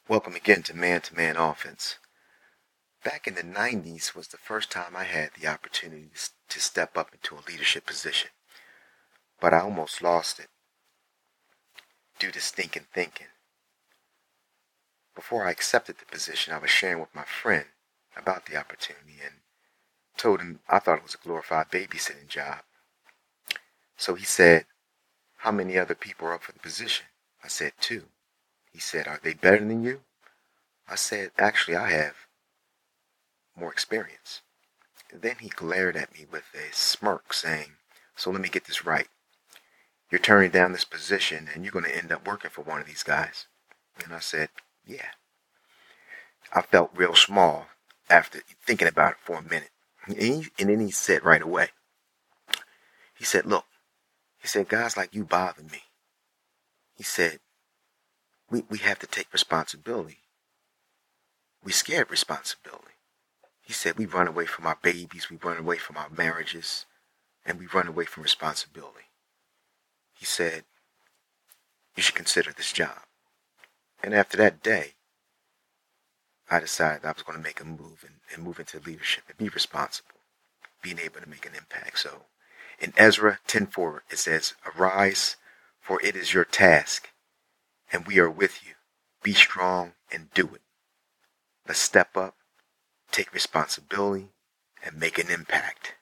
Welcome again to Man Offense. Back in the 90s was the first time I had the opportunity to step up into a leadership position, but I almost lost it due to stinking thinking. Before I accepted the position, I was sharing with my friend about the opportunity and told him I thought it was a glorified babysitting job. So he said, "How many other people are up for the position?" I said, "Two." He said, "Are they better than you?" I said, "Actually, I have more experience." Then he glared at me with a smirk, saying, "So let me get this right. You're turning down this position and you're going to end up working for one of these guys." And I said, "Yeah." I felt real small after thinking about it for a minute. And then he said right away, he said, "Look," he said, "guys like you bother me." He said, we have to take responsibility. We scared responsibility. He said, "We run away from our babies, we run away from our marriages, and we run away from responsibility." He said, "You should consider this job." And after that day, I decided I was going to make a move and move into leadership and be responsible, being able to make an impact. So in Ezra 10:4, it says, "Arise, for it is your task, and we are with you. Be strong and do it." Let's step up, take responsibility, and make an impact.